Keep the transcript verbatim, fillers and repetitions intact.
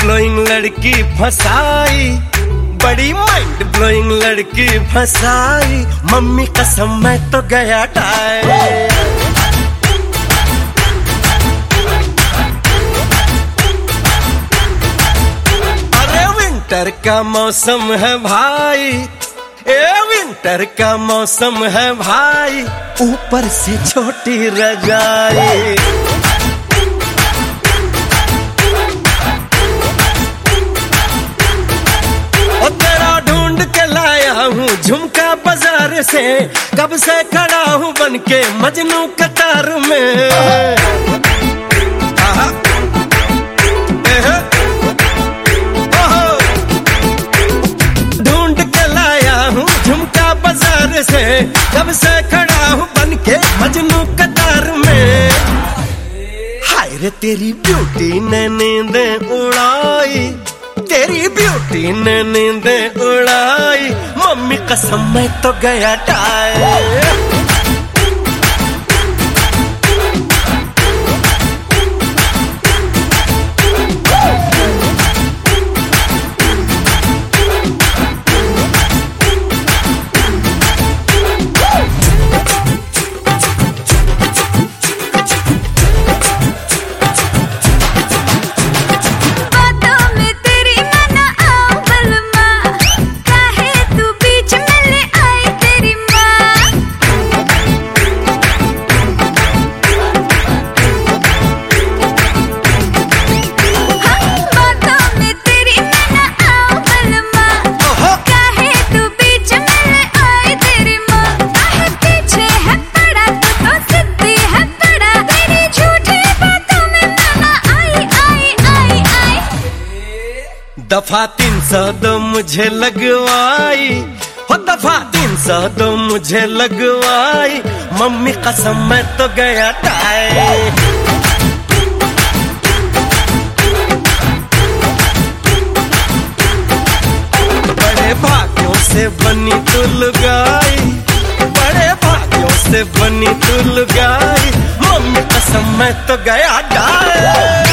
Blowing लड़की फसाई, बड़ी माइंड ब्लोइंग लड़की फसाई, मम्मी कसम मैं तो गया टाई। अरे विंटर का मौसम है भाई, ए विंटर का मौसम है भाई, ऊपर से छोटी रजाई। ओ तेरा ढूंढ के लाया हूँ झुमका बाजार से, कब से खड़ा हूँ बन के मजनू कतार में। से कब से खड़ा हूँ बन के मजनू कतार में। हाय रे तेरी ब्यूटी ने नींदें उड़ाई, तेरी ब्यूटी ने नींदें उड़ाई, मम्मी कसम मैं तो गया टाई। दफा तीन सौ दो मुझे लगवाई, हो दफा तीन सौ दो मुझे लगवाई, मम्मी कसम मैं तो गया टाई। बड़े भाग्यों से बनी तू लुगाई, बड़े भाग्यों से बनी तू लुगाई, मम्मी कसम मैं तो गया टाई।